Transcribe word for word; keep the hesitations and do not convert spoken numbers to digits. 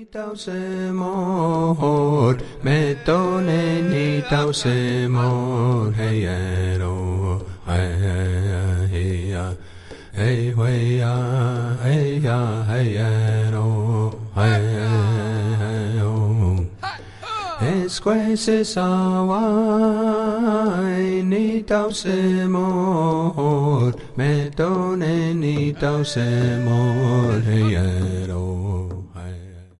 tao se mor, me tone ni tao se mor, hey ero, hey hey ya, hey hey ya, hey ya, hey ero, hey hey oh. Esquese sawai ni tao se mor, me tone ni tao se mor, hey ero.